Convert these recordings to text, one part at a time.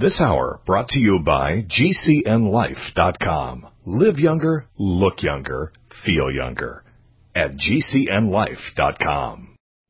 This hour brought to you by GCNLife.com. Live younger, look younger, feel younger at GCNLife.com.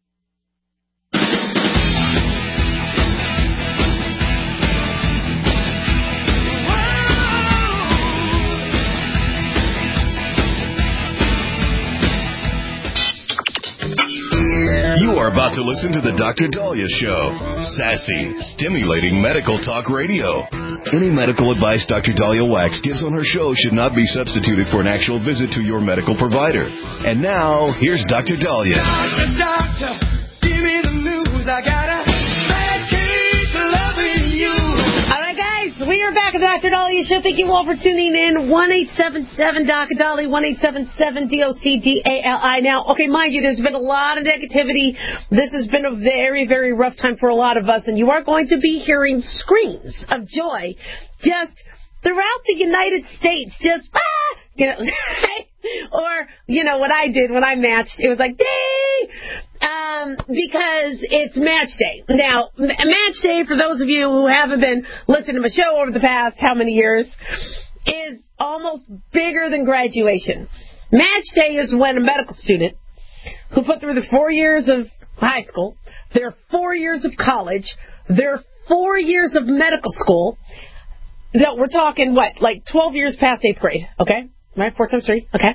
You are about to listen to the Dr. Daliah Show. Sassy, stimulating medical talk radio. Any medical advice Dr. Daliah Wax gives on her show should not be substituted for an actual visit to your medical provider. And now, here's Dr. Daliah. Doctor, give me the news. I got a bad case of loving you. All right, guys, we are back at the Dr. Daliah Show. Thank you all for tuning in. 1-877-Dr. Daliah, 1-877-DOCDALI. Now, okay, mind you, there's been a lot of negativity. This has been a very, very rough time for a lot of us, and you are going to be hearing screams of joy just throughout the United States. Just, or, what I did when I matched, it was like, dang! Because it's match day. Now, match day, for those of you who haven't been listening to my show over the past how many years, is almost bigger than graduation. Match day is when a medical student who put through the 4 years of high school, their 4 years of college, their 4 years of medical school, that we're talking, 12 years past 8th grade, okay? Right, 4 times 3, okay?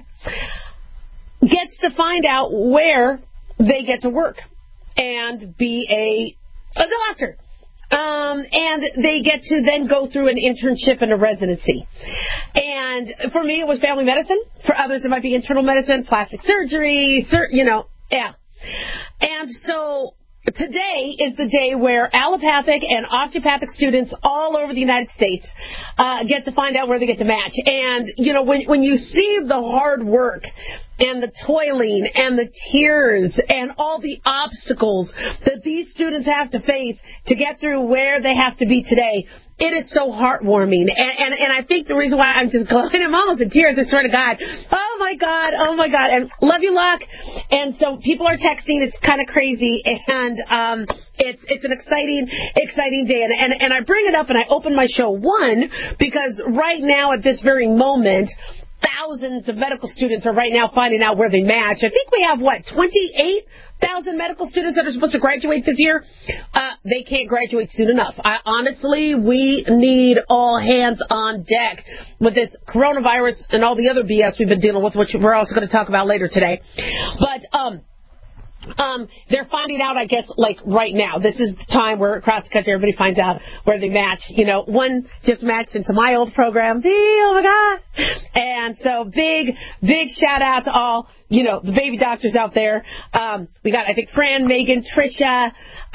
Gets to find out where they get to work and be a doctor. And they get to then go through an internship and a residency. And for me, it was family medicine. For others, it might be internal medicine, plastic surgery, yeah. And so today is the day where allopathic and osteopathic students all over the United States get to find out where they get to match. And, when you see the hard work and the toiling and the tears and all the obstacles that these students have to face to get through where they have to be today, it is so heartwarming. And I think the reason why I'm just glowing, I'm almost in tears, I swear to God. Oh my God. And love you, Luck. And so people are texting. It's kind of crazy. And it's an exciting day. And I bring it up and I open my show, because right now at this very moment, thousands of medical students are right now finding out where they match. I think we have, 28,000 medical students that are supposed to graduate this year? They can't graduate soon enough. Honestly, we need all hands on deck with this coronavirus and all the other BS we've been dealing with, which we're also going to talk about later today. But they're finding out, I guess, right now. This is the time where across the country everybody finds out where they match. One just matched into my old program. Oh my God. And so big shout out to all, the baby doctors out there. We got, I think, Fran, Megan, Trisha,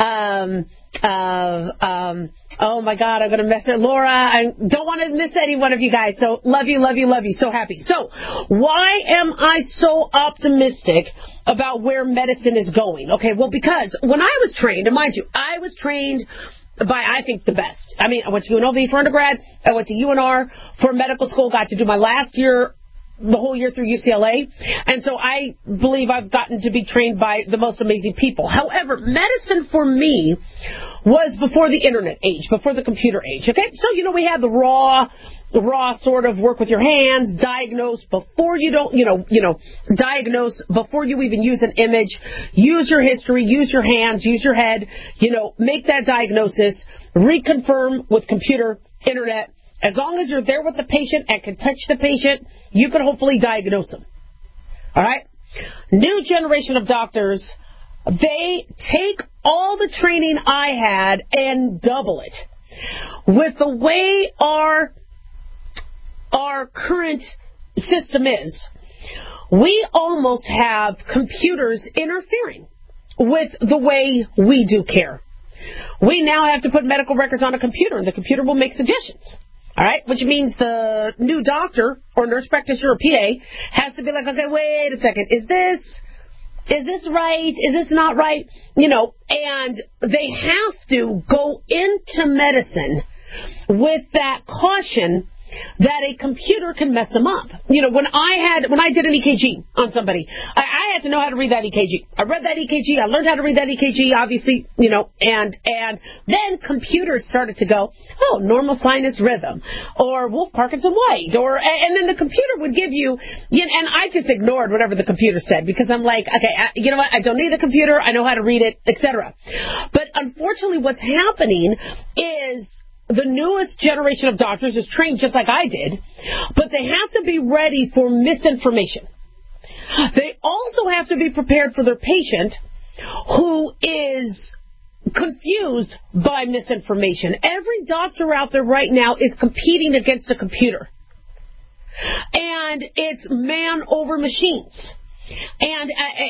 oh my God, I'm going to mess her. Laura, I don't want to miss any one of you guys. So love you. So happy. So why am I so optimistic about where medicine is going? Okay, well, because when I was trained, and mind you, I was trained by, I think, the best. I mean, I went to UNLV for undergrad. I went to UNR for medical school, got to do my last year, the whole year through UCLA. And so I believe I've gotten to be trained by the most amazing people. However, medicine for me was before the internet age, before the computer age. Okay, so, we had the raw sort of work with your hands, diagnose before you don't, diagnose before you even use an image, use your history, use your hands, use your head, make that diagnosis, reconfirm with computer, internet. As long as you're there with the patient and can touch the patient, you can hopefully diagnose them. All right? New generation of doctors, they take all the training I had and double it. With the way our current system is, we almost have computers interfering with the way we do care. We now have to put medical records on a computer, and the computer will make suggestions. All right, which means the new doctor or nurse practitioner or PA has to be like, okay, wait a second, is this right? Is this not right? And they have to go into medicine with that caution that a computer can mess them up. You know, when I did an EKG on somebody, I had to know how to read that EKG. I read that EKG. I learned how to read that EKG, obviously, you know, and then computers started to go, oh, normal sinus rhythm, or Wolff Parkinson White, and then the computer would give you, and I just ignored whatever the computer said because I'm like, okay, you know what? I don't need the computer. I know how to read it, etc. But unfortunately, what's happening is the newest generation of doctors is trained just like I did, but they have to be ready for misinformation. They also have to be prepared for their patient who is confused by misinformation. Every doctor out there right now is competing against a computer. And it's man over machines. And,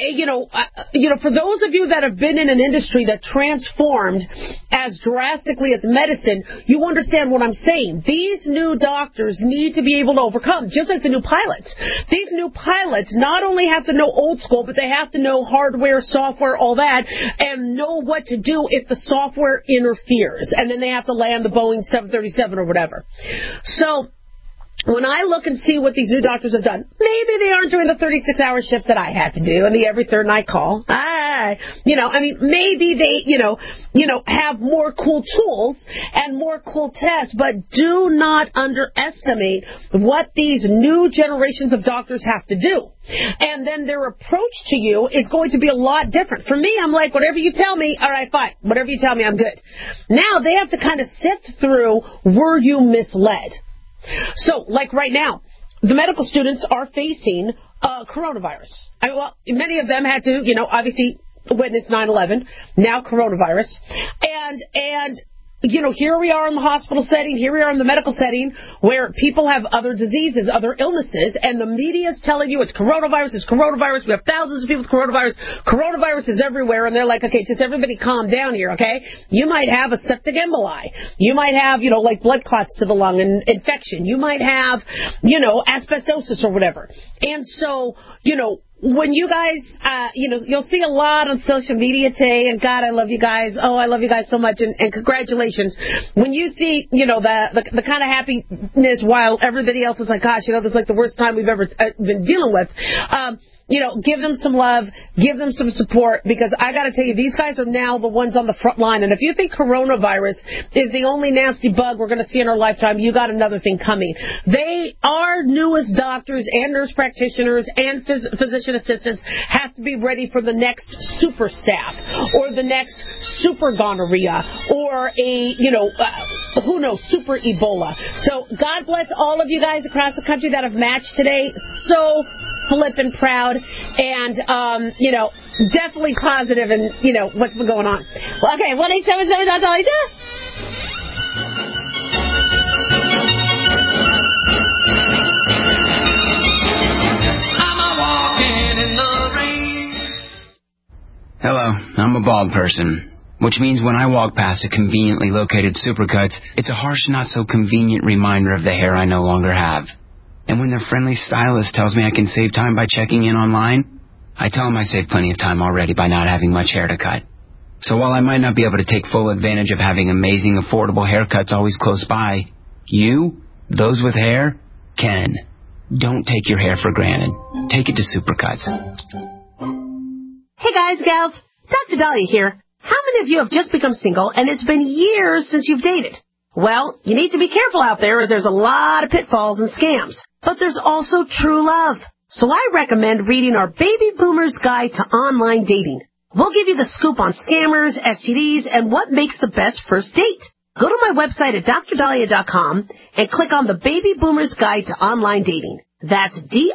for those of you that have been in an industry that transformed as drastically as medicine, you understand what I'm saying. These new doctors need to be able to overcome, just like the new pilots. These new pilots not only have to know old school, but they have to know hardware, software, all that, and know what to do if the software interferes. And then they have to land the Boeing 737 or whatever. So when I look and see what these new doctors have done, maybe they aren't doing the 36-hour shifts that I had to do and the every third night call. Maybe they, have more cool tools and more cool tests, but do not underestimate what these new generations of doctors have to do. And then their approach to you is going to be a lot different. For me, I'm like, whatever you tell me, all right, fine. Whatever you tell me, I'm good. Now they have to kind of sift through, were you misled? So, like right now, the medical students are facing coronavirus. Many of them had to, obviously witness 9/11, now coronavirus. And here we are in the hospital setting, here we are in the medical setting, where people have other diseases, other illnesses, and the media is telling you it's coronavirus, we have thousands of people with coronavirus is everywhere, and they're like, okay, just everybody calm down here, okay? You might have a septic emboli, you might have, blood clots to the lung and infection, you might have, asbestosis or whatever. And so, when you guys, you'll see a lot on social media today, and God, I love you guys. Oh, I love you guys so much, and congratulations. When you see, the kind of happiness while everybody else is like, gosh, this is like the worst time we've ever been dealing with. Give them some love, give them some support, because I got to tell you, these guys are now the ones on the front line. And if you think coronavirus is the only nasty bug we're going to see in our lifetime, you got another thing coming. They are newest doctors and nurse practitioners and physician assistants have to be ready for the next super staph or the next super gonorrhea or who knows, super Ebola. So God bless all of you guys across the country that have matched today. So flippin' proud and, definitely positive in, what's been going on. Well, okay, 1-877, that's all I do. Hello, I'm a bald person, which means when I walk past a conveniently located Supercuts, it's a harsh, not so convenient reminder of the hair I no longer have. And when their friendly stylist tells me I can save time by checking in online, I tell them I saved plenty of time already by not having much hair to cut. So while I might not be able to take full advantage of having amazing, affordable haircuts always close by, you, those with hair, can. Don't take your hair for granted. Take it to Supercuts. Hey guys, gals, Dr. Dahlia here. How many of you have just become single and it's been years since you've dated? Well, you need to be careful out there as there's a lot of pitfalls and scams. But there's also true love. So I recommend reading our Baby Boomer's Guide to Online Dating. We'll give you the scoop on scammers, STDs, and what makes the best first date. Go to my website at drdahlia.com and click on the Baby Boomer's Guide to Online Dating. That's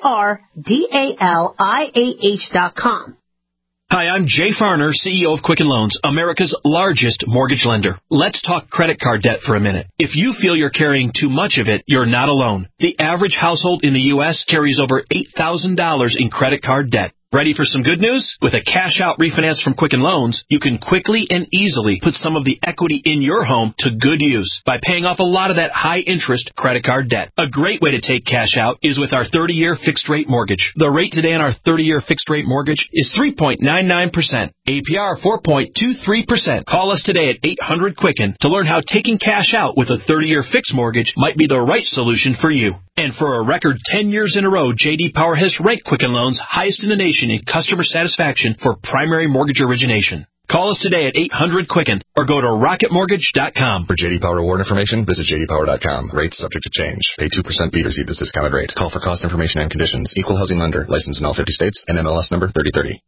DRDALIAH.com. Hi, I'm Jay Farner, CEO of Quicken Loans, America's largest mortgage lender. Let's talk credit card debt for a minute. If you feel you're carrying too much of it, you're not alone. The average household in the U.S. carries over $8,000 in credit card debt. Ready for some good news? With a cash-out refinance from Quicken Loans, you can quickly and easily put some of the equity in your home to good use by paying off a lot of that high-interest credit card debt. A great way to take cash out is with our 30-year fixed-rate mortgage. The rate today on our 30-year fixed-rate mortgage is 3.99%. APR 4.23%. Call us today at 800-QUICKEN to learn how taking cash out with a 30-year fixed mortgage might be the right solution for you. And for a record 10 years in a row, J.D. Power has ranked Quicken Loans highest in the nation in customer satisfaction for primary mortgage origination. Call us today at 800-QUICKEN or go to rocketmortgage.com. For J.D. Power award information, visit jdpower.com. Rates subject to change. Pay 2% fee to receive this discounted rate. Call for cost information and conditions. Equal housing lender. Licensed in all 50 states. NMLS number 3030.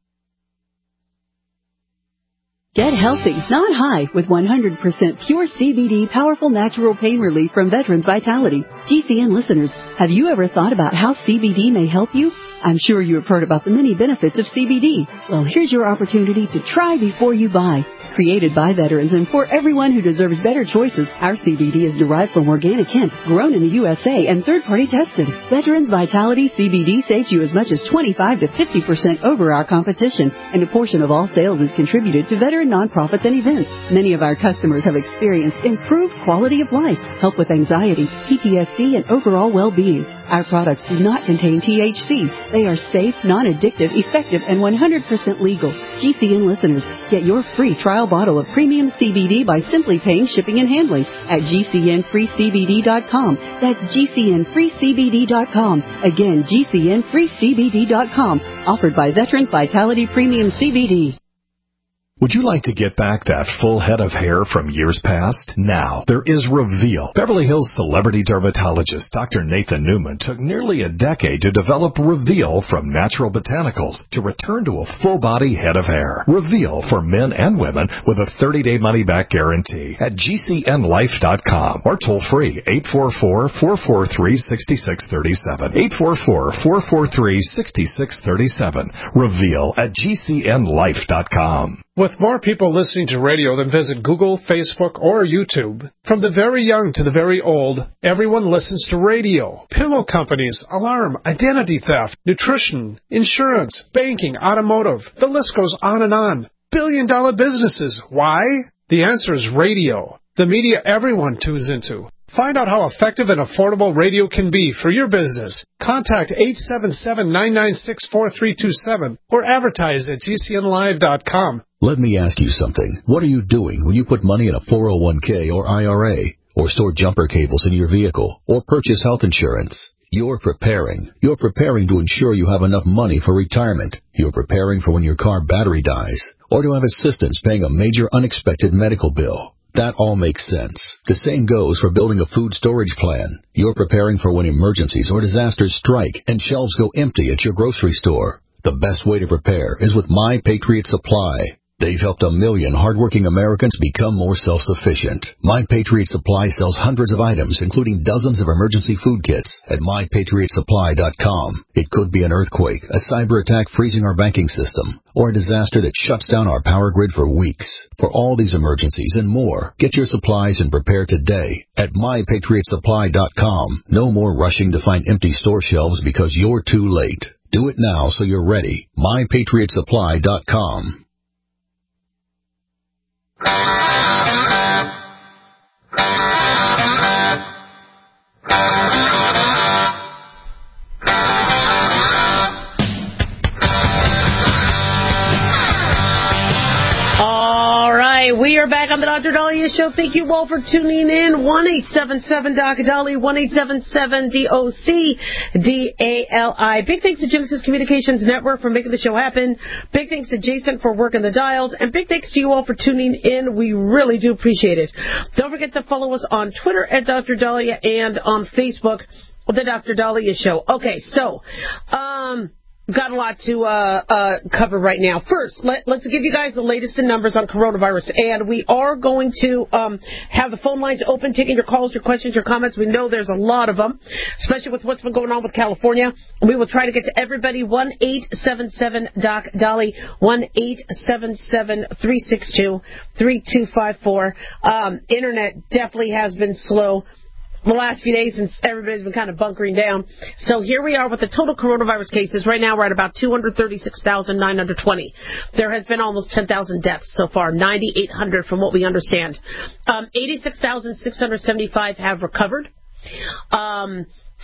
Get healthy, not high, with 100% pure CBD powerful natural pain relief from Veterans Vitality. GCN listeners, have you ever thought about how CBD may help you? I'm sure you have heard about the many benefits of CBD. Well, here's your opportunity to try before you buy. Created by veterans and for everyone who deserves better choices, our CBD is derived from organic hemp, grown in the USA, and third-party tested. Veterans Vitality CBD saves you as much as 25 to 50% over our competition, and a portion of all sales is contributed to veteran nonprofits and events. Many of our customers have experienced improved quality of life, help with anxiety, PTSD, and overall well-being. Our products do not contain THC. They are safe, non-addictive, effective, and 100% legal. GCN listeners, get your free trial bottle of premium CBD by simply paying shipping and handling at GCNFreeCBD.com. That's GCNFreeCBD.com. Again, GCNFreeCBD.com. Offered by Veterans Vitality Premium CBD. Would you like to get back that full head of hair from years past? Now, there is Reveal. Beverly Hills celebrity dermatologist Dr. Nathan Newman took nearly a decade to develop Reveal from natural botanicals to return to a full-body head of hair. Reveal for men and women with a 30-day money-back guarantee at GCNLife.com or toll-free 844-443-6637. 844-443-6637. Reveal at GCNLife.com. With more people listening to radio than visit Google, Facebook, or YouTube, from the very young to the very old, everyone listens to radio. Pillow companies, alarm, identity theft, nutrition, insurance, banking, automotive. The list goes on and on. Billion-dollar businesses. Why? The answer is radio. The media everyone tunes into. Find out how effective and affordable radio can be for your business. Contact 877-996-4327 or advertise at GCNLive.com. Let me ask you something. What are you doing when you put money in a 401k or IRA, or store jumper cables in your vehicle, or purchase health insurance? You're preparing. You're preparing to ensure you have enough money for retirement. You're preparing for when your car battery dies, or to have assistance paying a major unexpected medical bill. That all makes sense. The same goes for building a food storage plan. You're preparing for when emergencies or disasters strike and shelves go empty at your grocery store. The best way to prepare is with My Patriot Supply. They've helped 1 million hardworking Americans become more self-sufficient. My Patriot Supply sells hundreds of items, including dozens of emergency food kits at MyPatriotSupply.com. It could be an earthquake, a cyber attack freezing our banking system, or a disaster that shuts down our power grid for weeks. For all these emergencies and more, get your supplies and prepare today at MyPatriotSupply.com. No more rushing to find empty store shelves because you're too late. Do it now so you're ready. MyPatriotSupply.com. We are back on the Dr. Dahlia Show. Thank you all for tuning in. 1-877-DOC-DALI, 1-877-DOC-DALI. Big thanks to Genesis Communications Network for making the show happen. Big thanks to Jason for working the dials. And big thanks to you all for tuning in. We really do appreciate it. Don't forget to follow us on Twitter at Dr. Dahlia and on Facebook, The Dr. Dahlia Show. Okay, so, got a lot to cover right now. First, let's give you guys the latest in numbers on coronavirus. And we are going to have the phone lines open, taking your calls, your questions, your comments. We know there's a lot of them, especially with what's been going on with California. We will try to get to everybody. 1-877-DOC-DALI, 1-877-362-3254. Internet definitely has been slow. the last few days since everybody's been kind of bunkering down. So here we are with the total coronavirus cases. Right now we're at about 236,920. There has been almost 10,000 deaths so far, 9,800 from what we understand. 86,675 have recovered. In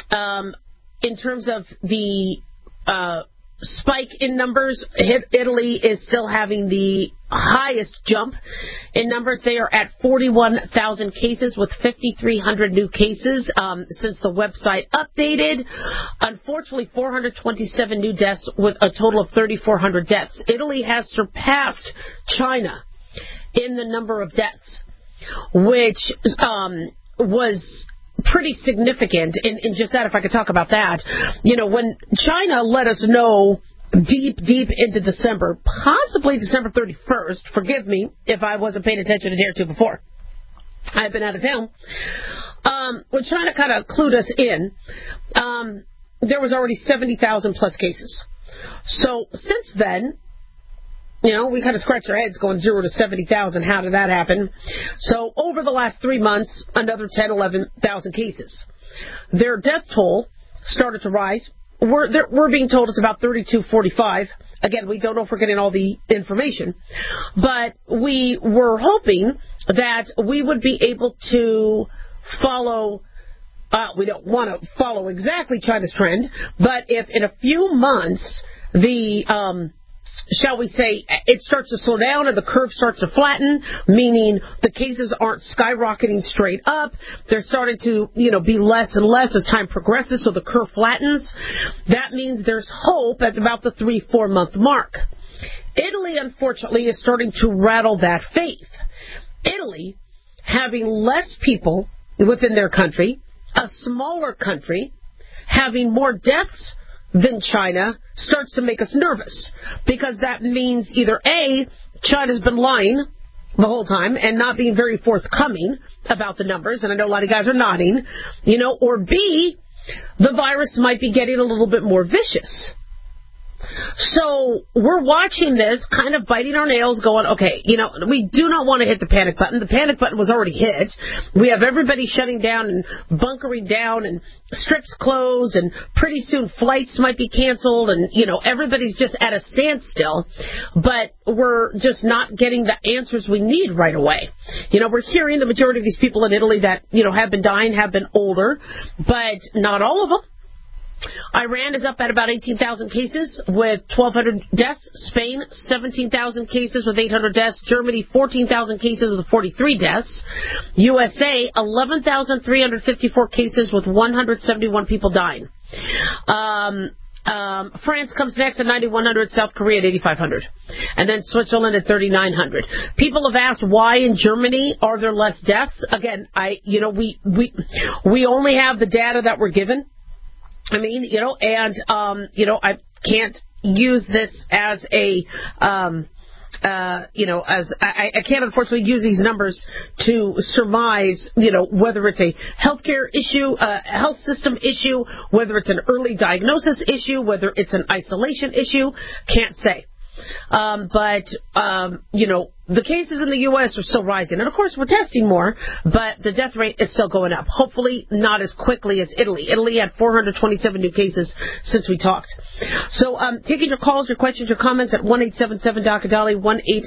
terms of the spike in numbers, Italy is still having the highest jump in numbers. They are at 41,000 cases with 5,300 new cases since the website updated. Unfortunately, 427 new deaths with a total of 3,400 deaths. Italy has surpassed China in the number of deaths, which was pretty significant in just that, if I could talk about that. You know, when China let us know deep into December, possibly December 31st, forgive me if I wasn't paying attention a day or two before, I've been out of town, when China kind of clued us in, there was already 70,000 plus cases. So since then, you know, we kind of scratch our heads going 0 to 70,000. How did that happen? So over the last 3 months, another 10, 11,000 cases. Their death toll started to rise. We're being told it's about 3245. Again, we don't know if we're getting all the information. But we were hoping that we would be able to follow, we don't want to follow exactly China's trend, but if in a few months the shall we say, it starts to slow down and the curve starts to flatten, meaning the cases aren't skyrocketing straight up. They're starting to, be less and less as time progresses, so the curve flattens. That means there's hope at about the 3-4 month mark. Italy, unfortunately, is starting to rattle that faith. Italy, having less people within their country, a smaller country, having more deaths than China, starts to make us nervous, because that means either A, China's been lying the whole time and not being very forthcoming about the numbers, and I know a lot of guys are nodding, or B, the virus might be getting a little bit more vicious. So we're watching this, kind of biting our nails, going, okay, we do not want to hit the panic button. The panic button was already hit. We have everybody shutting down and bunkering down and strips closed, and pretty soon flights might be canceled, and, everybody's just at a standstill. But we're just not getting the answers we need right away. We're hearing the majority of these people in Italy that, have been dying have been older, but not all of them. Iran is up at about 18,000 cases with 1,200 deaths. Spain, 17,000 cases with 800 deaths. Germany, 14,000 cases with 43 deaths. USA, 11,354 cases with 171 people dying. France comes next at 9,100, South Korea at 8,500, and then Switzerland at 3,900. People have asked why in Germany are there less deaths. Again, we only have the data that we're given. I can't use this as a, I can't unfortunately use these numbers to surmise, whether it's a healthcare issue, a health system issue, whether it's an early diagnosis issue, whether it's an isolation issue. Can't say. The cases in the U.S. are still rising. And, of course, we're testing more, but the death rate is still going up. Hopefully not as quickly as Italy. Italy had 427 new cases since we talked. So taking your calls, your questions, your comments at 1-877-DOC-A-DOLLY,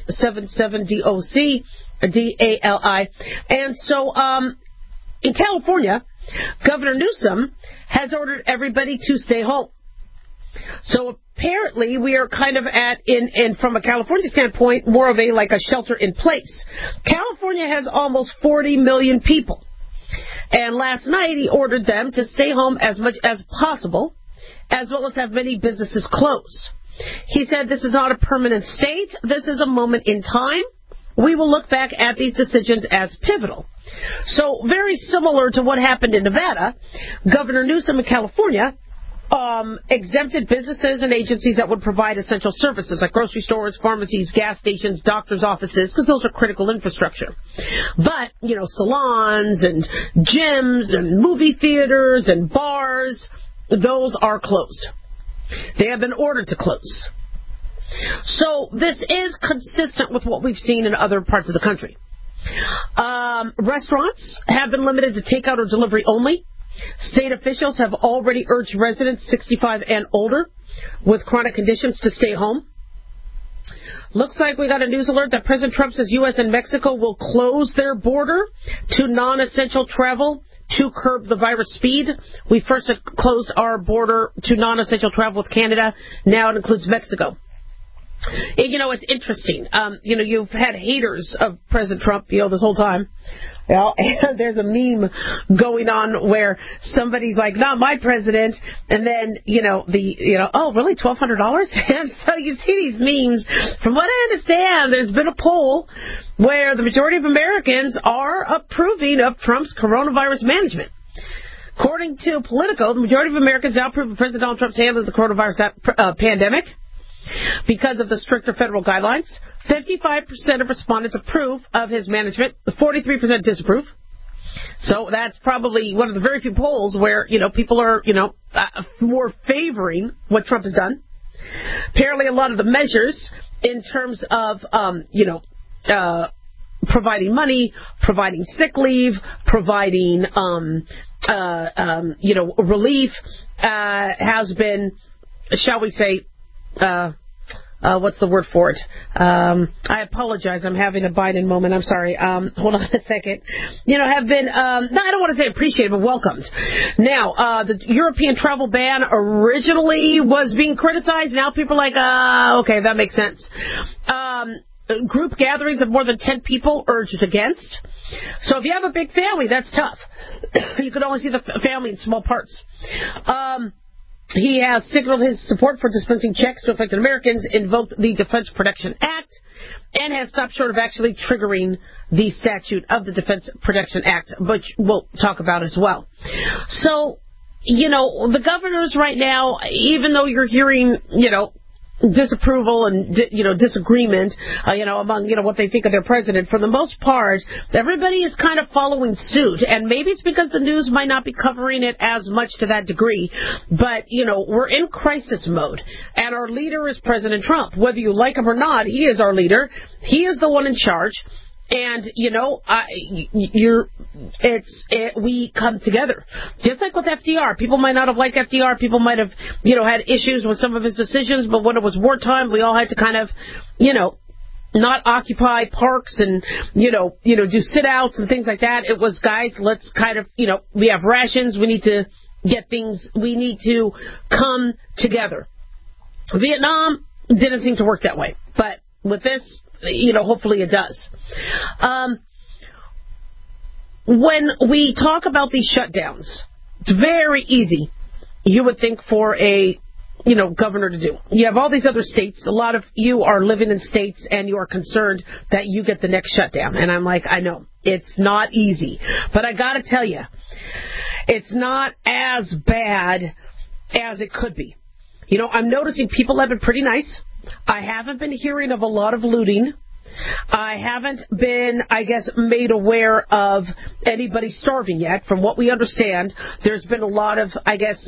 1-877-DOC-DALI. And so in California, Governor Newsom has ordered everybody to stay home. So apparently we are kind of from a California standpoint, more of a shelter in place. California has almost 40 million people. And last night he ordered them to stay home as much as possible, as well as have many businesses close. He said this is not a permanent state. This is a moment in time. We will look back at these decisions as pivotal. So very similar to what happened in Nevada, Governor Newsom in California exempted businesses and agencies that would provide essential services like grocery stores, pharmacies, gas stations, doctors' offices, because those are critical infrastructure. But, salons and gyms and movie theaters and bars, those are closed. They have been ordered to close. So this is consistent with what we've seen in other parts of the country. Restaurants have been limited to takeout or delivery only. State officials have already urged residents 65 and older with chronic conditions to stay home. Looks like we got a news alert that President Trump says U.S. and Mexico will close their border to non-essential travel to curb the virus speed. We first had closed our border to non-essential travel with Canada. Now it includes Mexico. You know, it's interesting. You've had haters of President Trump, this whole time. Well, and there's a meme going on where somebody's like, not my president, and then, oh, really, $1,200? And so you see these memes. From what I understand, there's been a poll where the majority of Americans are approving of Trump's coronavirus management. According to Politico, the majority of Americans now approve of President Donald Trump's handling of the coronavirus pandemic because of the stricter federal guidelines. 55% of respondents approve of his management. 43% disapprove. So that's probably one of the very few polls where, people are, more favoring what Trump has done. Apparently a lot of the measures in terms of, providing money, providing sick leave, providing, relief, has been, shall we say, what's the word for it? I apologize. I'm having a Biden moment. I'm sorry. Hold on a second. Have been, I don't want to say appreciated, but welcomed. Now, the European travel ban originally was being criticized. Now people are like, okay, that makes sense. Group gatherings of more than 10 people urged against. So if you have a big family, that's tough. You can only see the family in small parts. He has signaled his support for dispensing checks to affected Americans, invoked the Defense Production Act, and has stopped short of actually triggering the statute of the Defense Production Act, which we'll talk about as well. So, the governors right now, even though you're hearing, disapproval and disagreement among what they think of their president, for the most part everybody is kind of following suit, and maybe it's because the news might not be covering it as much to that degree, but we're in crisis mode, and our leader is President Trump. Whether you like him or not, he is our leader. He is the one in charge. And, we come together. Just like with FDR. People might not have liked FDR. People might have, had issues with some of his decisions. But when it was wartime, we all had to kind of, not occupy parks and, do sit-outs and things like that. It was, guys, let's kind of, we have rations. We need to get things. We need to come together. Vietnam didn't seem to work that way. But with this, hopefully it does. When we talk about these shutdowns, it's very easy, you would think, for a, governor to do. You have all these other states. A lot of you are living in states and you are concerned that you get the next shutdown. And I'm like, I know, it's not easy. But I got to tell you, it's not as bad as it could be. I'm noticing people have been pretty nice. I haven't been hearing of a lot of looting. I haven't been, made aware of anybody starving yet. From what we understand, there's been a lot of,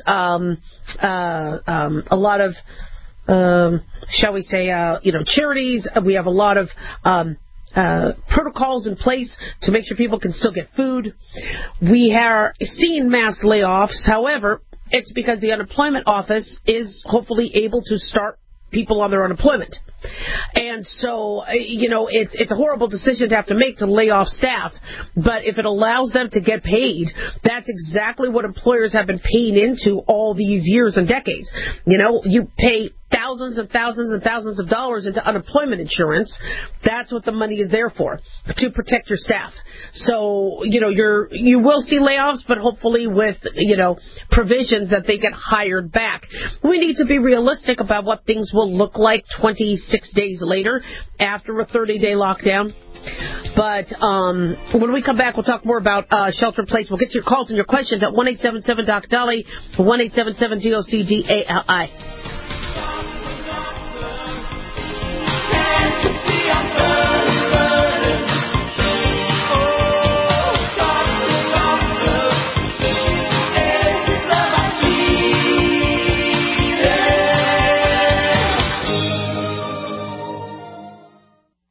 shall we say, charities. We have a lot of protocols in place to make sure people can still get food. We are seeing mass layoffs. However, it's because the unemployment office is hopefully able to start people on their unemployment. And so, it's a horrible decision to have to make to lay off staff. But if it allows them to get paid, that's exactly what employers have been paying into all these years and decades. You pay thousands and thousands and thousands of dollars into unemployment insurance. That's what the money is there for, to protect your staff. So, you will see layoffs, but hopefully with, provisions that they get hired back. We need to be realistic about what things will look like 26 days later after a 30-day lockdown. But when we come back, we'll talk more about shelter in place. We'll get to your calls and your questions at 1-877-DOC-DOLLY, 1-877-DOC-DALI.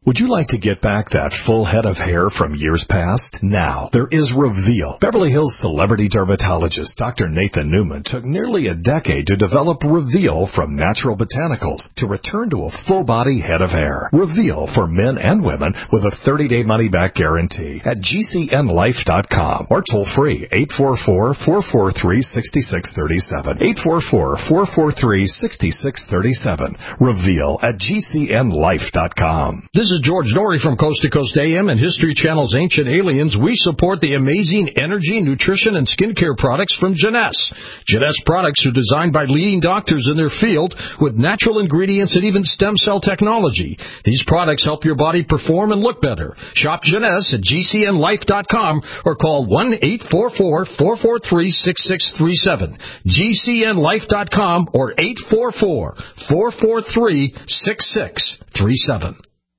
Would you like to get back that full head of hair from years past? Now, there is Reveal. Beverly Hills celebrity dermatologist Dr. Nathan Newman took nearly a decade to develop Reveal from natural botanicals to return to a full-body head of hair. Reveal for men and women with a 30-day money-back guarantee at GCNlife.com or toll-free 844-443-6637. 844-443-6637. Reveal at GCNlife.com. This is George Norrie from Coast to Coast AM and History Channel's Ancient Aliens. We support the amazing energy, nutrition, and skincare products from Jeunesse. Jeunesse products are designed by leading doctors in their field with natural ingredients and even stem cell technology. These products help your body perform and look better. Shop Jeunesse at GCNlife.com or call 1-844-443-6637. GCNlife.com or 844-443-6637.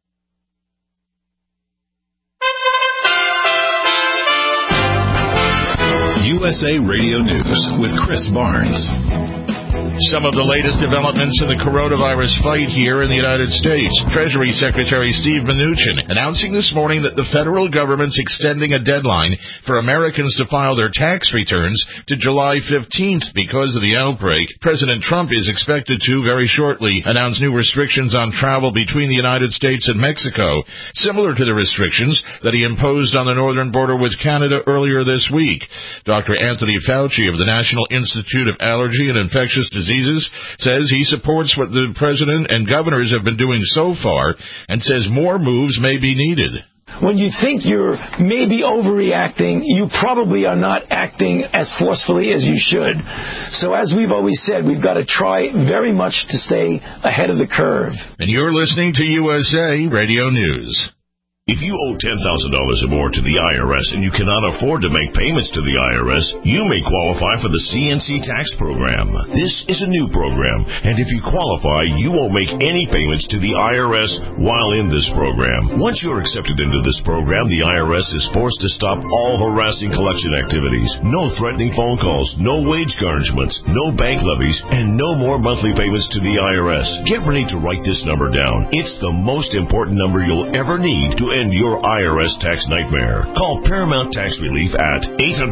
USA Radio News with Chris Barnes. Some of the latest developments in the coronavirus fight here in the United States. Treasury Secretary Steve Mnuchin announcing this morning that the federal government's extending a deadline for Americans to file their tax returns to July 15th because of the outbreak. President Trump is expected to very shortly announce new restrictions on travel between the United States and Mexico, similar to the restrictions that he imposed on the northern border with Canada earlier this week. Dr. Anthony Fauci of the National Institute of Allergy and Infectious Diseases says he supports what the president and governors have been doing so far and says more moves may be needed. When you think you're maybe overreacting, you probably are not acting as forcefully as you should. So as we've always said, we've got to try very much to stay ahead of the curve. And you're listening to USA Radio News. If you owe $10,000 or more to the IRS and you cannot afford to make payments to the IRS, you may qualify for the CNC tax program. This is a new program, and if you qualify, you won't make any payments to the IRS while in this program. Once you're accepted into this program, the IRS is forced to stop all harassing collection activities. No threatening phone calls, no wage garnishments, no bank levies, and no more monthly payments to the IRS. Get ready to write this number down. It's the most important number you'll ever need to end your IRS tax nightmare. Call Paramount Tax Relief at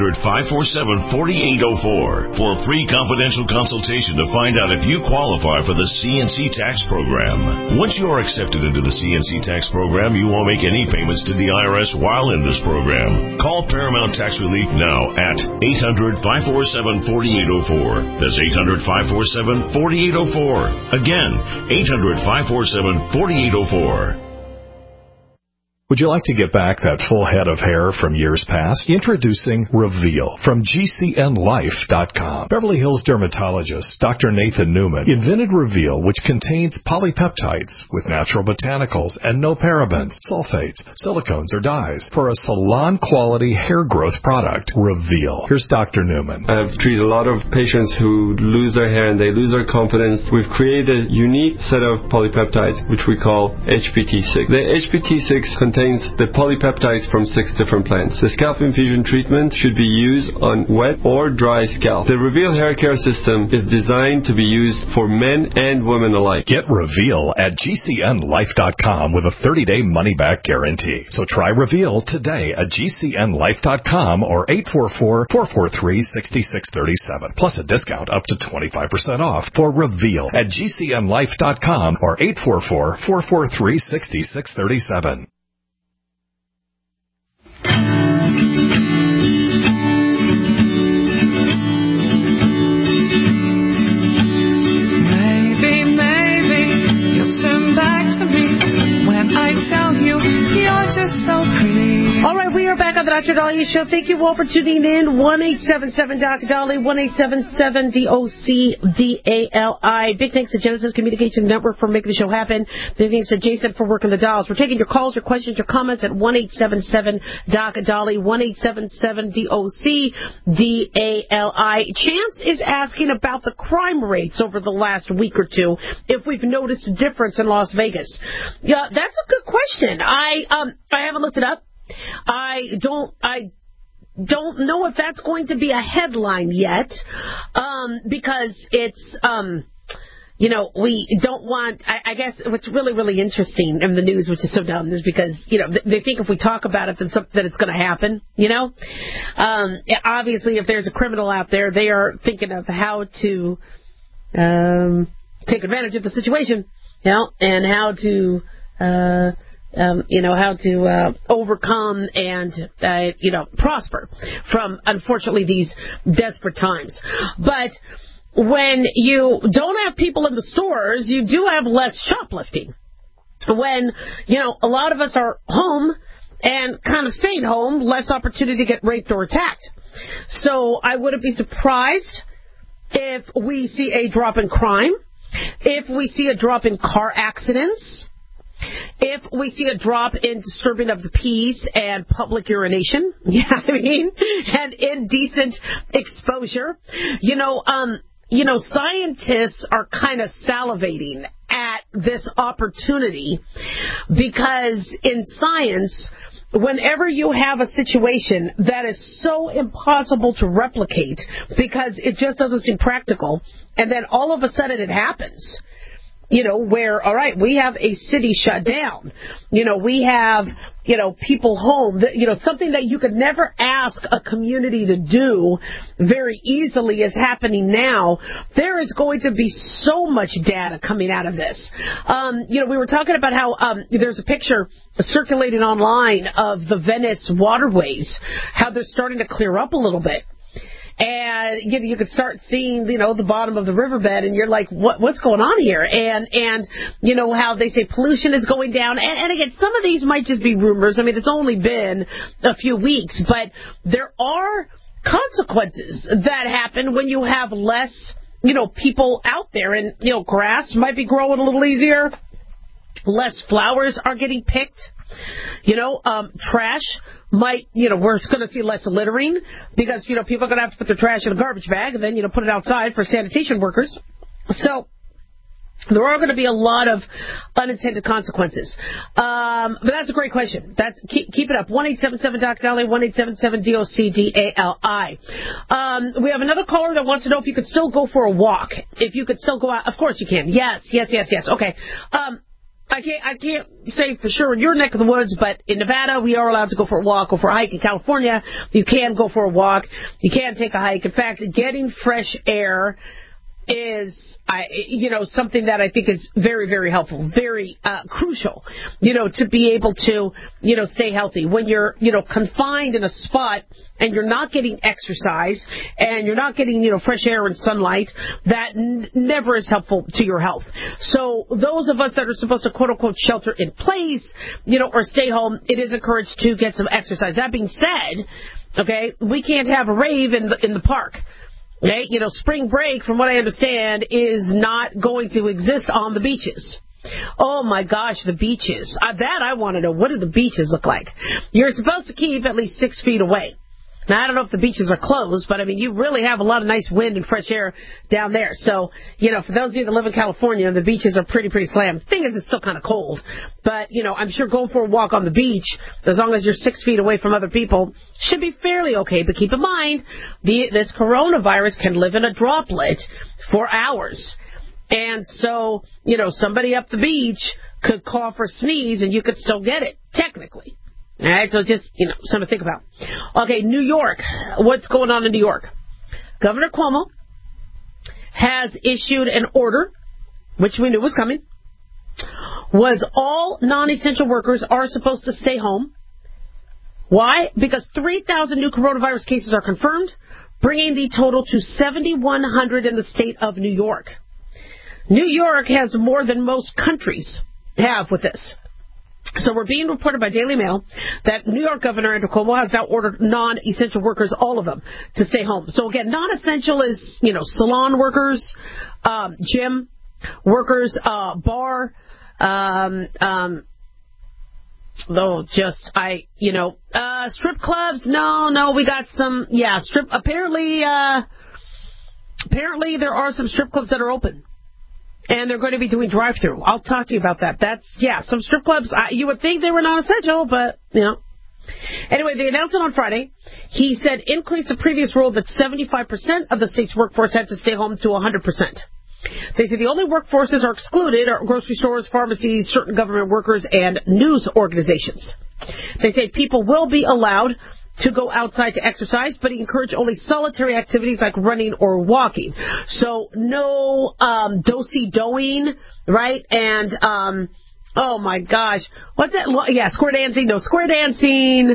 800-547-4804 for a free confidential consultation to find out if you qualify for the CNC tax program. Once you are accepted into the CNC tax program, you won't make any payments to the IRS while in this program. Call Paramount Tax Relief now at 800-547-4804. That's 800-547-4804. Again, 800-547-4804. Would you like to get back that full head of hair from years past? Introducing Reveal from GCNlife.com. Beverly Hills dermatologist Dr. Nathan Newman invented Reveal, which contains polypeptides with natural botanicals and no parabens, sulfates, silicones, or dyes for a salon-quality hair growth product. Reveal. Here's Dr. Newman. I've treated a lot of patients who lose their hair and they lose their confidence. We've created a unique set of polypeptides, which we call HPT6. The HPT6 contains the polypeptides from 6 different plants. The scalp infusion treatment should be used on wet or dry scalp. The Reveal hair care system is designed to be used for men and women alike. Get Reveal at GCNlife.com with a 30-day money-back guarantee. So try Reveal today at GCNlife.com or 844-443-6637. Plus a discount up to 25% off for Reveal at GCNlife.com or 844-443-6637. Maybe you'll turn back to me when I tell you you're just so pretty. All right, we are back on the Dr. Dahlia Show. Thank you all for tuning in. 1-877-Dr. 1-877-DOC-DALI. Big thanks to Genesis Communication Network for making the show happen. Big thanks to Jason for working the dials. We're taking your calls, your questions, your comments at 1-877-Dr. 1-877-DOC-DALI. Chance is asking about the crime rates over the last week or two, if we've noticed a difference in Las Vegas. Yeah, that's a good question. I haven't looked it up. I don't know if that's going to be a headline yet, because it's we don't want, I guess what's really, really interesting in the news, which is so dumb, is because, they think if we talk about it, that it's going to happen, Obviously, if there's a criminal out there, they are thinking of how to take advantage of the situation, and how to, overcome and, prosper from, unfortunately, these desperate times. But when you don't have people in the stores, you do have less shoplifting. When, a lot of us are home and kind of staying home, less opportunity to get raped or attacked. So I wouldn't be surprised if we see a drop in crime, if we see a drop in car accidents, if we see a drop in disturbing of the peace and public urination, and indecent exposure. Scientists are kind of salivating at this opportunity because in science, whenever you have a situation that is so impossible to replicate because it just doesn't seem practical, and then all of a sudden it happens, where, all right, we have a city shut down. We have, people home. Something that you could never ask a community to do very easily is happening now. There is going to be so much data coming out of this. We were talking about how there's a picture circulating online of the Venice waterways, how they're starting to clear up a little bit. And you could start seeing, the bottom of the riverbed, and you're like, what's going on here? And how they say pollution is going down. And again, some of these might just be rumors. I mean, it's only been a few weeks, but there are consequences that happen when you have less, people out there. And, grass might be growing a little easier. Less flowers are getting picked. Trash might, we're going to see less littering because, people are going to have to put their trash in a garbage bag and then, put it outside for sanitation workers. So there are going to be a lot of unintended consequences. But that's a great question. Keep it up. 1-877-DOC-DALI, 1-877-DOC-DALI. We have another caller that wants to know if you could still go for a walk. If you could still go out. Of course you can. Yes. Okay. I can't say for sure in your neck of the woods, but in Nevada, we are allowed to go for a walk or for a hike. In California, you can go for a walk. You can take a hike. In fact, getting fresh air is, something that I think is very, very helpful, very crucial, to be able to, stay healthy. When you're, confined in a spot and you're not getting exercise and you're not getting, fresh air and sunlight, that never is helpful to your health. So those of us that are supposed to, quote unquote, shelter in place, or stay home, it is encouraged to get some exercise. That being said, okay, we can't have a rave in the park. Okay, spring break, from what I understand, is not going to exist on the beaches. Oh my gosh, the beaches. That I want to know. What do the beaches look like? You're supposed to keep at least 6 feet away. Now, I don't know if the beaches are closed, but, you really have a lot of nice wind and fresh air down there. So, for those of you that live in California, the beaches are pretty slammed. Thing is, it's still kind of cold. But, I'm sure going for a walk on the beach, as long as you're 6 feet away from other people, should be fairly okay. But keep in mind, this coronavirus can live in a droplet for hours. And so, somebody up the beach could cough or sneeze, and you could still get it, technically. All right, so just, something to think about. Okay, New York. What's going on in New York? Governor Cuomo has issued an order, which we knew was coming, was all non-essential workers are supposed to stay home. Why? Because 3,000 new coronavirus cases are confirmed, bringing the total to 7,100 in the state of New York. New York has more than most countries have with this. So we're being reported by Daily Mail that New York Governor Andrew Cuomo has now ordered non-essential workers, all of them, to stay home. So again, non-essential is, salon workers, gym workers, bar, strip clubs. No, we got some, apparently there are some strip clubs that are open. And they're going to be doing drive-thru. I'll talk to you about that. Some strip clubs, you would think they were non-essential, but, Anyway, they announced it on Friday. He said increase the previous rule that 75% of the state's workforce had to stay home to 100%. They say the only workforces are excluded are grocery stores, pharmacies, certain government workers, and news organizations. They say people will be allowed to go outside to exercise, but he encouraged only solitary activities like running or walking. So no do-si-doing, right? And oh my gosh, what's that? Yeah, square dancing. No square dancing.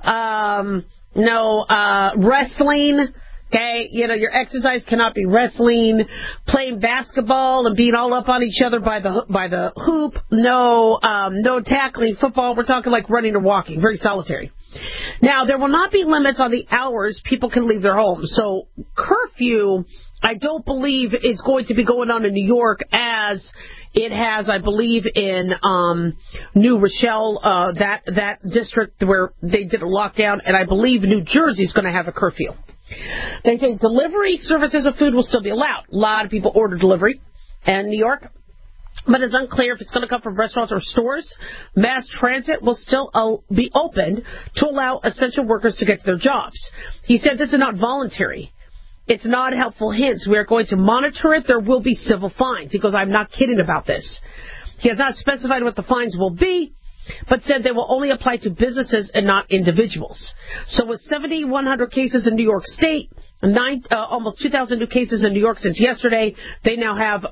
No wrestling. Okay, your exercise cannot be wrestling, playing basketball and being all up on each other by the hoop. No tackling football. We're talking like running or walking, very solitary. Now, there will not be limits on the hours people can leave their homes. So curfew, I don't believe is going to be going on in New York as it has, I believe, in New Rochelle, that district where they did a lockdown, and I believe New Jersey is going to have a curfew. They say delivery services of food will still be allowed. A lot of people order delivery in New York, but it's unclear if it's going to come from restaurants or stores. Mass transit will still be opened to allow essential workers to get to their jobs. He said this is not voluntary. It's not helpful hints. We are going to monitor it. There will be civil fines. He goes, I'm not kidding about this. He has not specified what the fines will be, but said they will only apply to businesses and not individuals. So with 7,100 cases in New York State, almost 2,000 new cases in New York since yesterday, they now have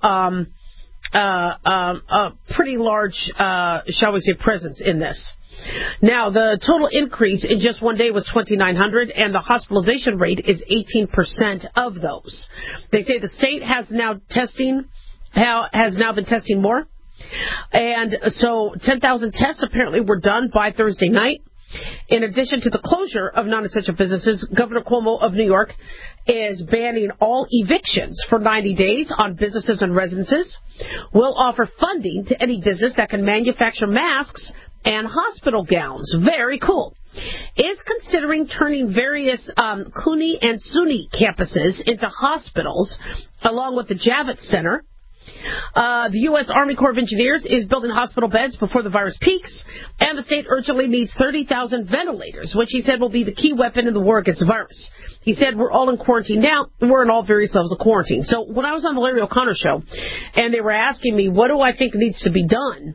a pretty large, shall we say, presence in this. Now, the total increase in just one day was 2,900, and the hospitalization rate is 18% of those. They say the state has now been testing more. And so 10,000 tests apparently were done by Thursday night. In addition to the closure of non-essential businesses, Governor Cuomo of New York is banning all evictions for 90 days on businesses and residences. Will offer funding to any business that can manufacture masks and hospital gowns. Very cool. Is considering turning various CUNY and SUNY campuses into hospitals, along with the Javits Center. The U.S. Army Corps of Engineers is building hospital beds before the virus peaks, and the state urgently needs 30,000 ventilators, which he said will be the key weapon in the war against the virus. He said, we're all in quarantine now, and we're in all various levels of quarantine. So when I was on the Larry O'Connor show, and they were asking me, what do I think needs to be done?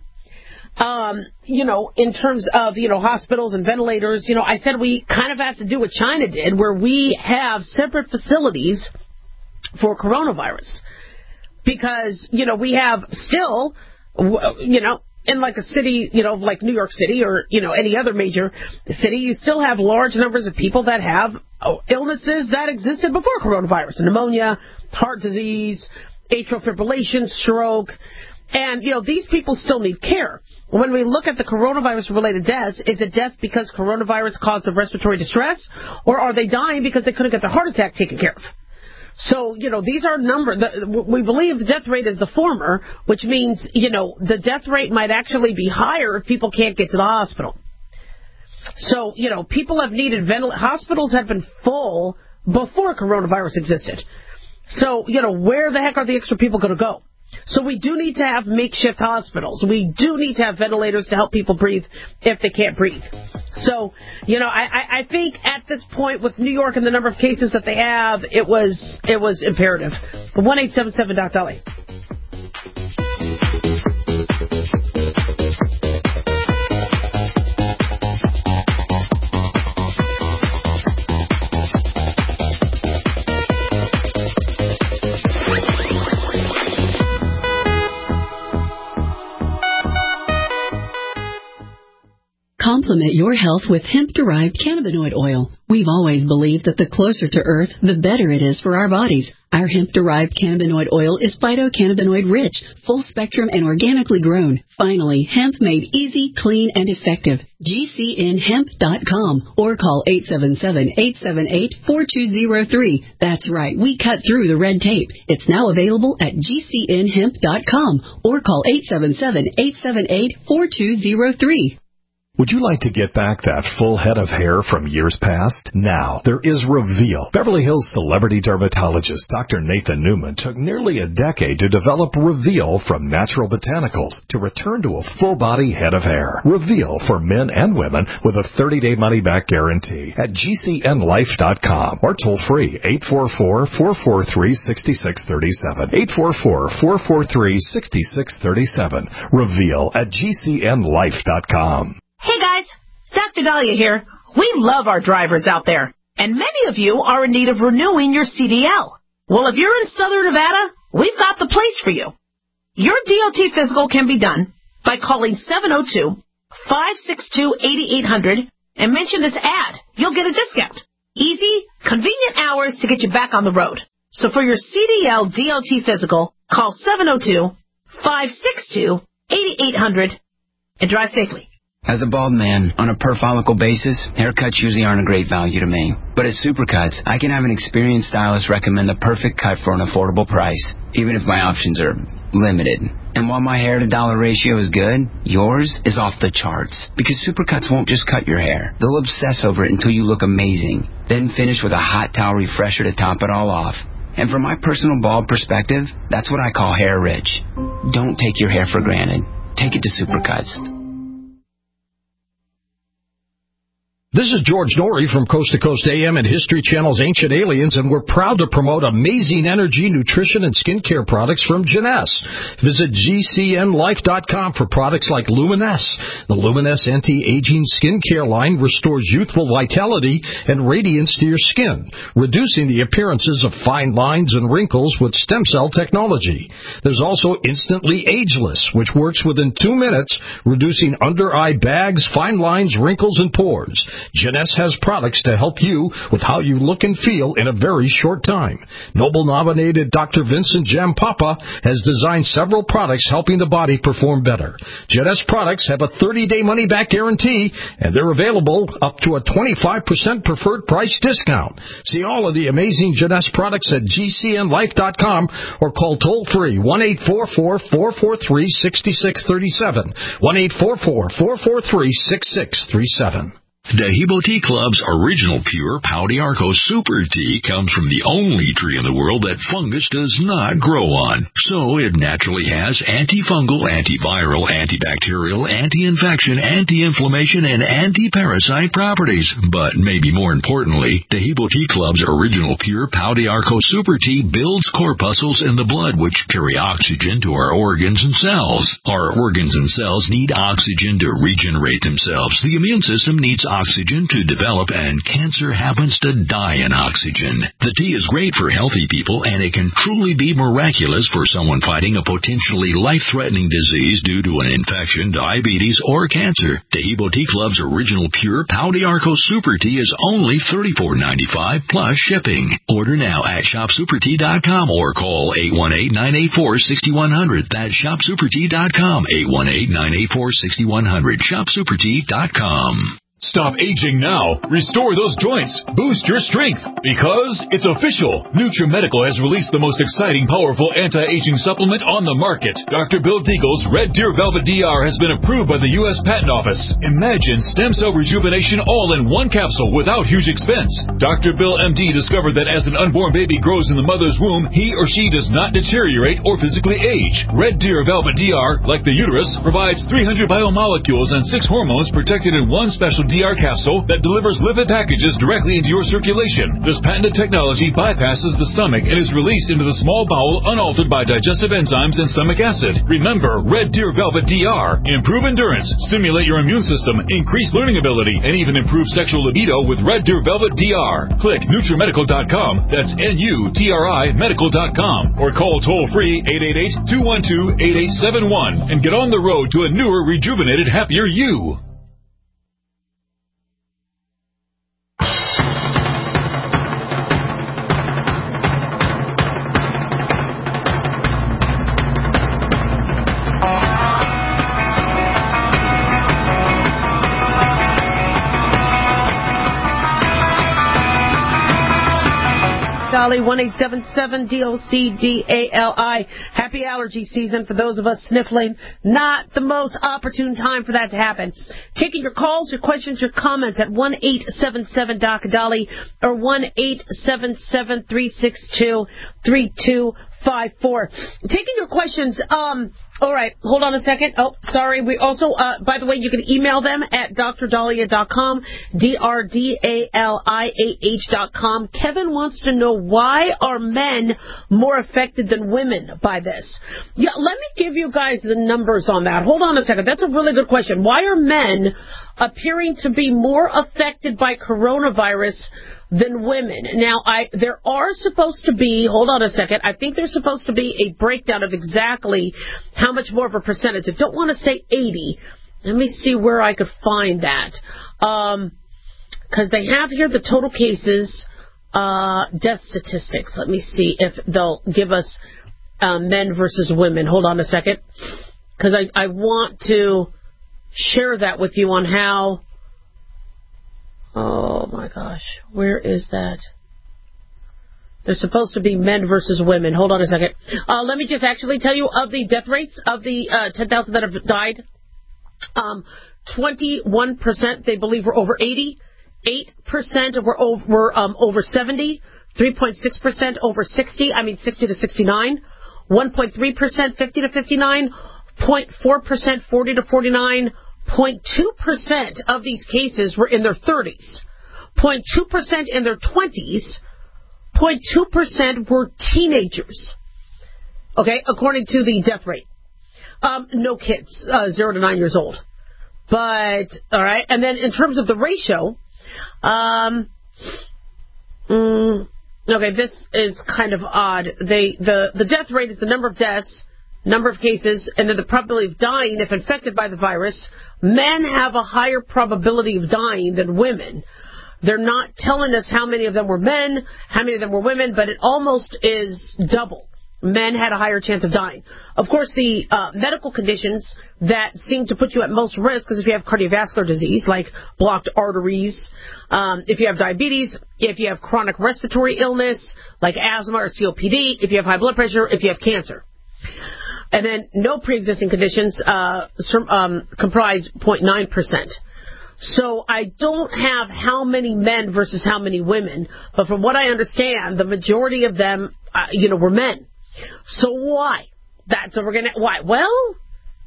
In terms of, hospitals and ventilators, I said we kind of have to do what China did, where we have separate facilities for coronavirus. Because, we have still, in like a city, like New York City or, any other major city, you still have large numbers of people that have illnesses that existed before coronavirus. Pneumonia, heart disease, atrial fibrillation, stroke. And, these people still need care. When we look at the coronavirus-related deaths, is it death because coronavirus caused the respiratory distress? Or are they dying because they couldn't get their heart attack taken care of? So, these are numbers. We believe the death rate is the former, which means, the death rate might actually be higher if people can't get to the hospital. So, people have needed hospitals have been full before coronavirus existed. So, where the heck are the extra people going to go? So we do need to have makeshift hospitals. We do need to have ventilators to help people breathe if they can't breathe. So, I think at this point with New York and the number of cases that they have, it was imperative. 1-877-DOC-LA. Complement your health with hemp-derived cannabinoid oil. We've always believed that the closer to Earth, the better it is for our bodies. Our hemp-derived cannabinoid oil is phytocannabinoid-rich, full-spectrum, and organically grown. Finally, hemp made easy, clean, and effective. GCNhemp.com or call 877-878-4203. That's right, we cut through the red tape. It's now available at GCNhemp.com or call 877-878-4203. Would you like to get back that full head of hair from years past? Now, there is Reveal. Beverly Hills celebrity dermatologist Dr. Nathan Newman took nearly a decade to develop Reveal from natural botanicals to return to a full-body head of hair. Reveal for men and women with a 30-day money-back guarantee at GCNlife.com or toll-free 844-443-6637. 844-443-6637. Reveal at GCNlife.com. Hey guys, Dr. Dahlia here. We love our drivers out there, and many of you are in need of renewing your CDL. Well, if you're in Southern Nevada, we've got the place for you. Your DOT physical can be done by calling 702-562-8800 and mention this ad. You'll get a discount. Easy, convenient hours to get you back on the road. So for your CDL DOT physical, call 702-562-8800 and drive safely. As a bald man, on a per-follicle basis, haircuts usually aren't a great value to me. But at Supercuts, I can have an experienced stylist recommend the perfect cut for an affordable price, even if my options are limited. And while my hair-to-dollar ratio is good, yours is off the charts. Because Supercuts won't just cut your hair. They'll obsess over it until you look amazing. Then finish with a hot towel refresher to top it all off. And from my personal bald perspective, that's what I call hair rich. Don't take your hair for granted. Take it to Supercuts. This is George Norrie from Coast to Coast AM and History Channel's Ancient Aliens, and we're proud to promote amazing energy, nutrition, and skincare products from Jeunesse. Visit GCNlife.com for products like Luminesse. The Luminesse anti-aging skincare line restores youthful vitality and radiance to your skin, reducing the appearances of fine lines and wrinkles with stem cell technology. There's also Instantly Ageless, which works within 2 minutes, reducing under-eye bags, fine lines, wrinkles, and pores. Jeunesse has products to help you with how you look and feel in a very short time. Nobel-nominated Dr. Vincent Jampapa has designed several products helping the body perform better. Jeunesse products have a 30-day money-back guarantee, and they're available up to a 25% preferred price discount. See all of the amazing Jeunesse products at GCNlife.com or call toll-free 1-844-443-6637. 1-844-443-6637. Dehibo Tea Club's original pure Pau d'Arco Super Tea comes from the only tree in the world that fungus does not grow on. So it naturally has antifungal, antiviral, antibacterial, anti-infection, anti-inflammation, and anti-parasite properties. But maybe more importantly, Dehibo Tea Club's original pure Pau d'Arco Super Tea builds corpuscles in the blood which carry oxygen to our organs and cells. Our organs and cells need oxygen to regenerate themselves. The immune system needs oxygen to develop, and cancer happens to die in oxygen. The tea is great for healthy people, and it can truly be miraculous for someone fighting a potentially life-threatening disease due to an infection, diabetes, or cancer. Dehibo Tea Club's original pure Pau d'Arco Super Tea is only $34.95 plus shipping. Order now at shopsupertea.com or call 818-984-6100. That's shopsupertea.com, 818-984-6100, shopsupertea.com. Stop aging now. Restore those joints. Boost your strength. Because it's official. NutriMedical has released the most exciting, powerful anti-aging supplement on the market. Dr. Bill Deagle's Red Deer Velvet DR has been approved by the U.S. Patent Office. Imagine stem cell rejuvenation all in one capsule without huge expense. Dr. Bill MD discovered that as an unborn baby grows in the mother's womb, he or she does not deteriorate or physically age. Red Deer Velvet DR, like the uterus, provides 300 biomolecules and 6 hormones protected in one special DR capsule that delivers lipid packages directly into your circulation. This patented technology bypasses the stomach and is released into the small bowel unaltered by digestive enzymes and stomach acid. Remember, Red Deer Velvet DR. Improve endurance, stimulate your immune system, increase learning ability, and even improve sexual libido with Red Deer Velvet DR. Click NutriMedical.com, that's NUTRI Medical.com, or call toll-free 888-212-8871 and get on the road to a newer, rejuvenated, happier you. Dolly, 1-877-DOC-DALI. Happy allergy season for those of us sniffling. Not the most opportune time for that to happen. Taking your calls, your questions, your comments at 1-877-DOC-DOLLY or 1-877-362-3254. Taking your questions, all right, hold on a second. Oh, sorry. We also, by the way, you can email them at drdaliah.com, DRDALIAH.com. Kevin wants to know, why are men more affected than women by this? Yeah, let me give you guys the numbers on that. Hold on a second. That's a really good question. Why are men appearing to be more affected by coronavirus than women? Now, there are supposed to be, hold on a second, I think there's supposed to be a breakdown of exactly how much more of a percentage. I don't want to say 80. Let me see where I could find that. Because they have here the total cases, death statistics. Let me see if they'll give us men versus women. Hold on a second. Because I want to share that with you on how... Oh, my gosh. Where is that? They're supposed to be men versus women. Hold on a second. Let me just actually tell you of the death rates of the 10,000 that have died. 21% they believe were over 80. 8% were over 70. 3.6% over 60. I mean 60 to 69. 1.3% 50 to 59. 0.4% 40 to 49. 0.2% of these cases were in their 30s. 0.2% in their 20s. 0.2% were teenagers. Okay, according to the death rate. No kids, 0 to 9 years old. But, all right, and then in terms of the ratio, okay, this is kind of odd. The death rate is the number of deaths, number of cases, and then the probability of dying if infected by the virus. Men have a higher probability of dying than women. They're not telling us how many of them were men, how many of them were women, but it almost is double. Men had a higher chance of dying. Of course, the medical conditions that seem to put you at most risk is if you have cardiovascular disease, like blocked arteries, if you have diabetes, if you have chronic respiratory illness, like asthma or COPD, if you have high blood pressure, if you have cancer. And then no pre-existing conditions comprise 0.9%. So I don't have how many men versus how many women, but from what I understand, the majority of them, were men. So why? Why? Well,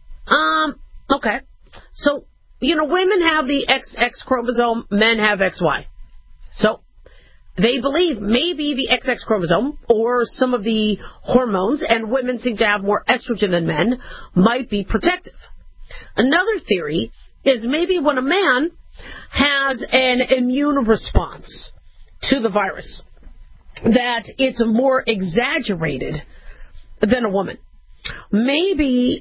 okay. So, women have the XX chromosome, men have XY. So they believe maybe the XX chromosome or some of the hormones, and women seem to have more estrogen than men, might be protective. Another theory is maybe when a man has an immune response to the virus, that it's more exaggerated than a woman. Maybe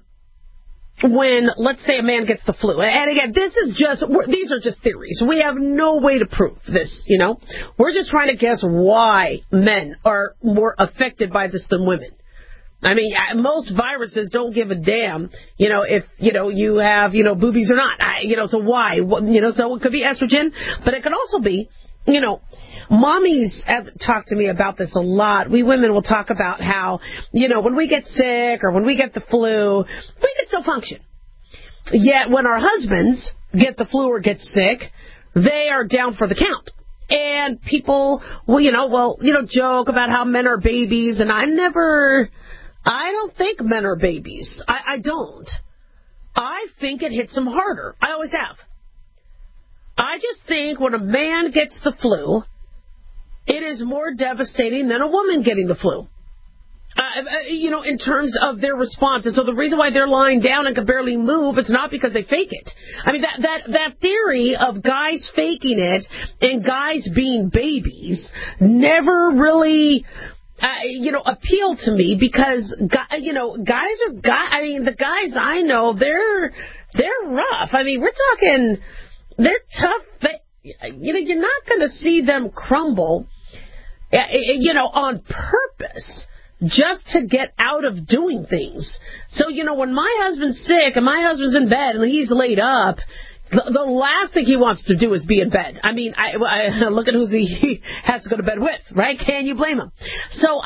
when, let's say, a man gets the flu, and again, these are just theories. We have no way to prove this, We're just trying to guess why men are more affected by this than women. I mean, most viruses don't give a damn, if, you have, boobies or not. So why? So it could be estrogen, but it could also be, mommies have talked to me about this a lot. We women will talk about how, when we get sick or when we get the flu, we can still function. Yet when our husbands get the flu or get sick, they are down for the count. And people will, joke about how men are babies, and I don't think men are babies. I don't. I think it hits them harder. I always have. I just think when a man gets the flu, it is more devastating than a woman getting the flu. In terms of their responses. So the reason why they're lying down and can barely move, it's not because they fake it. I mean, that theory of guys faking it and guys being babies never really... appeal to me, because, guys are guys. I mean, the guys I know, they're rough. I mean, we're talking, they're tough. You're not going to see them crumble, on purpose, just to get out of doing things. So, when my husband's sick and my husband's in bed and he's laid up, The last thing he wants to do is be in bed. I mean, I look at who he has to go to bed with, right? Can you blame him? So,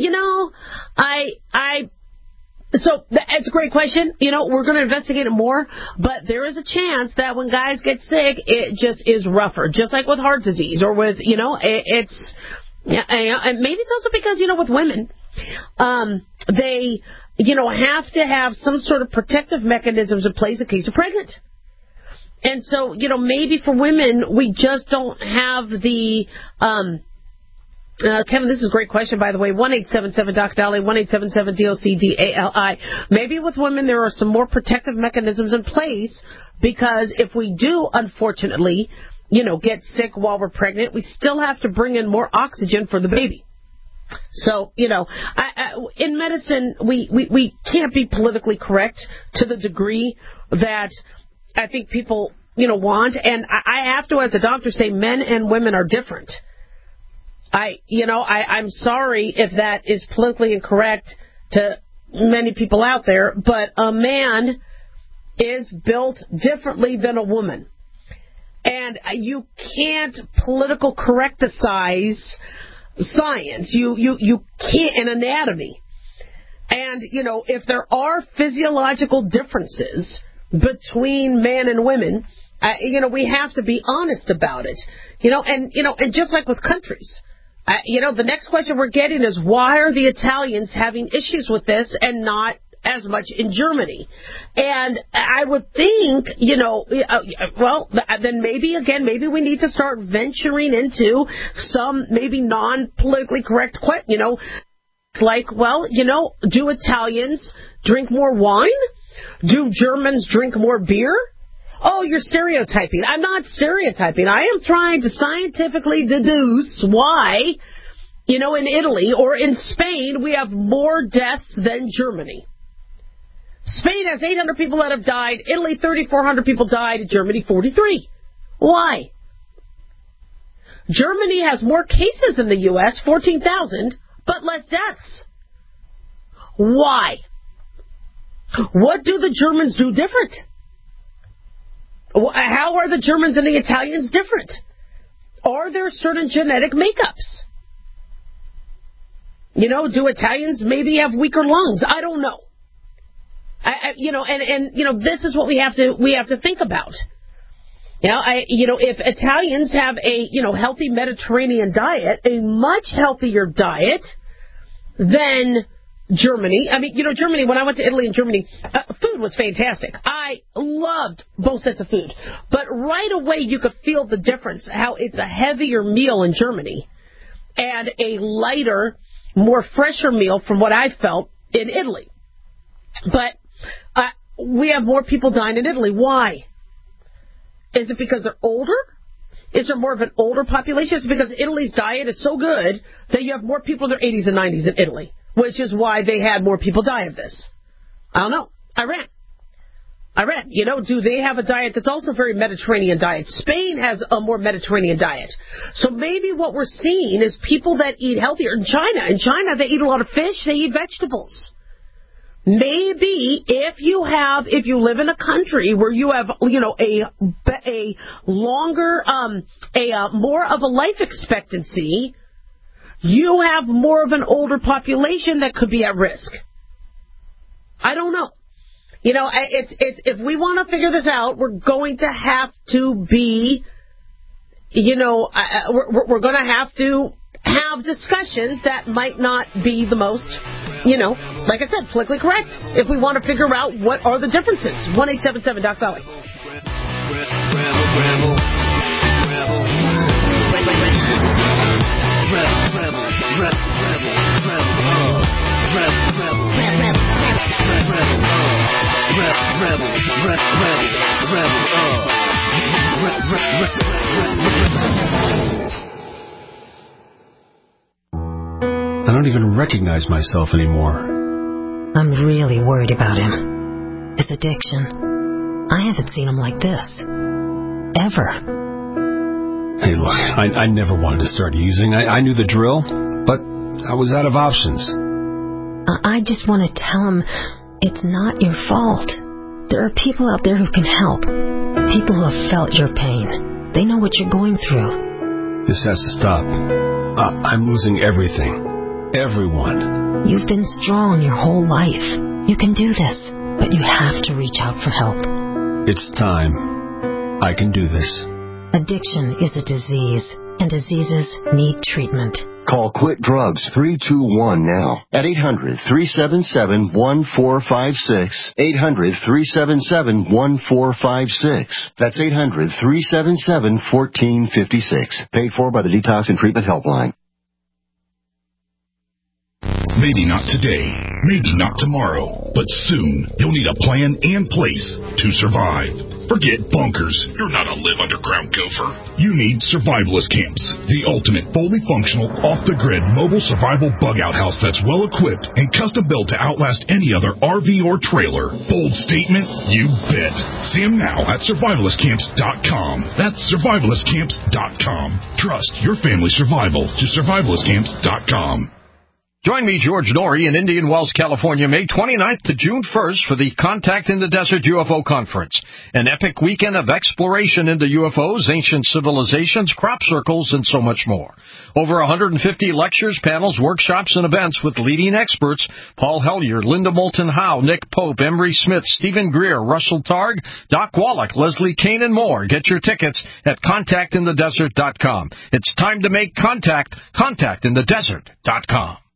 so it's a great question. We're going to investigate it more, but there is a chance that when guys get sick, it just is rougher, just like with heart disease or with, it's, and maybe it's also because, with women, they, have to have some sort of protective mechanisms in place in case you're pregnant. And so, maybe for women, we just don't have the, Kevin, this is a great question, by the way. 1-877-DOC-DOLLY, 1-877-DOC-DALI. Maybe with women there are some more protective mechanisms in place because if we do, unfortunately, get sick while we're pregnant, we still have to bring in more oxygen for the baby. So, in medicine, we can't be politically correct to the degree that I think people, want. And I have to, as a doctor, say men and women are different. I'm sorry if that is politically incorrect to many people out there, but a man is built differently than a woman. And you can't political correcticize science. You can't in anatomy. And, if there are physiological differences between men and women, we have to be honest about it. And just like with countries, the next question we're getting is why are the Italians having issues with this and not as much in Germany? And I would think, then maybe we need to start venturing into some maybe non-politically correct like, do Italians drink more wine? Do Germans drink more beer? Oh, you're stereotyping. I'm not stereotyping. I am trying to scientifically deduce why, in Italy or in Spain, we have more deaths than Germany. Spain has 800 people that have died. Italy, 3,400 people died. Germany, 43. Why? Germany has more cases than the U.S., 14,000, but less deaths. Why? What do the Germans do different? How are the Germans and the Italians different? Are there certain genetic makeups? Do Italians maybe have weaker lungs? I don't know. This is what we have to think about. If Italians have a, healthy Mediterranean diet, a much healthier diet than Germany. Germany, when I went to Italy and Germany, food was fantastic. I loved both sets of food. But right away you could feel the difference, how it's a heavier meal in Germany and a lighter, more fresher meal from what I felt in Italy. But we have more people dying in Italy. Why? Is it because they're older? Is there more of an older population? Is it because Italy's diet is so good that you have more people in their 80s and 90s in Italy, which is why they had more people die of this? I don't know. I read. Do they have a diet that's also very Mediterranean diet? Spain has a more Mediterranean diet. So maybe what we're seeing is people that eat healthier. In China, they eat a lot of fish. They eat vegetables. Maybe if you live in a country where you have, a longer, more of a life expectancy, you have more of an older population that could be at risk. I don't know. If we want to figure this out, we're going to have to be, we're going to have discussions that might not be the most, like I said, politically correct. If we want to figure out what are the differences. 1-877-DOC-DOLLY. I don't even recognize myself anymore. I'm really worried about him. His addiction. I haven't seen him like this. Ever. Hey, look, I never wanted to start using. I knew the drill, but I was out of options. I just want to tell him it's not your fault. There are people out there who can help. People who have felt your pain. They know what you're going through. This has to stop. I'm losing everything. Everyone. You've been strong your whole life. You can do this, but you have to reach out for help. It's time. I can do this. Addiction is a disease, and diseases need treatment. Call Quit Drugs 321 now at 800-377-1456. 800-377-1456. That's 800-377-1456. Paid for by the Detox and Treatment Helpline. Maybe not today, maybe not tomorrow, but soon you'll need a plan and place to survive. Forget bunkers. You're not a live underground gopher. You need Survivalist Camps, the ultimate fully functional, off-the-grid mobile survival bug-out house that's well-equipped and custom-built to outlast any other RV or trailer. Bold statement? You bet. See them now at survivalistcamps.com. That's survivalistcamps.com. Trust your family's survival to survivalistcamps.com. Join me, George Norrie, in Indian Wells, California, May 29th to June 1st for the Contact in the Desert UFO Conference, an epic weekend of exploration into UFOs, ancient civilizations, crop circles, and so much more. Over 150 lectures, panels, workshops, and events with leading experts: Paul Hellyer, Linda Moulton Howe, Nick Pope, Emery Smith, Stephen Greer, Russell Targ, Doc Wallach, Leslie Kane, and more. Get your tickets at contactinthedesert.com. It's time to make contact. Contactinthedesert.com.